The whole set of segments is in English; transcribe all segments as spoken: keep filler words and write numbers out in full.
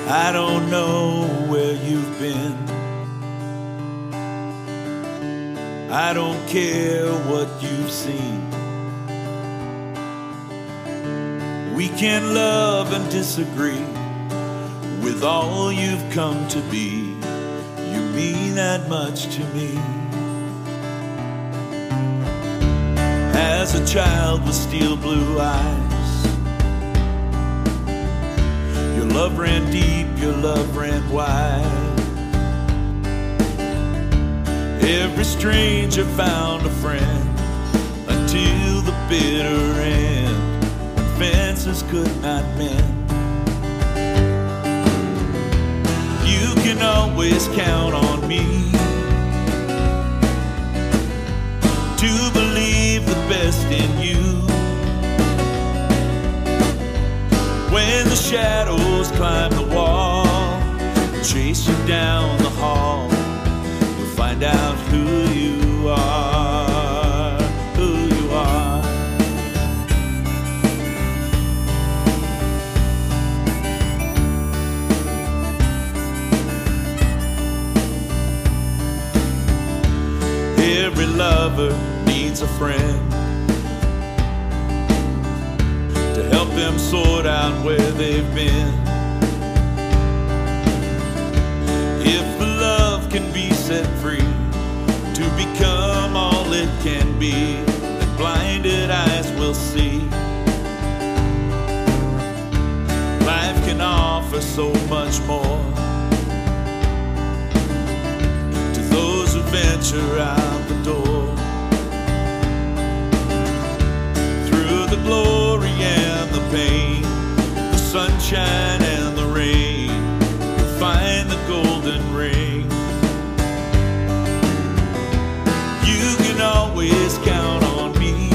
I don't know where you've been. I don't care what you've seen. We can love and disagree. With all you've come to be, you mean that much to me. As a child with steel blue eyes, your love ran deep, your love ran wide. Every stranger found a friend until the bitter end, when fences could not mend. You can always count on me to believe the best in you. When the shadows climb the wall and chase you down the hall, you'll find out who you are, who you are. Every lover needs a friend to help them sort out where they've been. If the love can be set free to become all it can be, then blinded eyes will see. Life can offer so much more to those who venture out the door. Through the glory and the pain, the sunshine and the rain, you'll find the golden ring. You can always count on me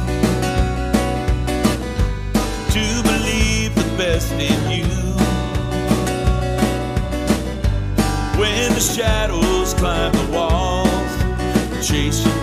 to believe the best in you. When the shadows climb the walls, chase you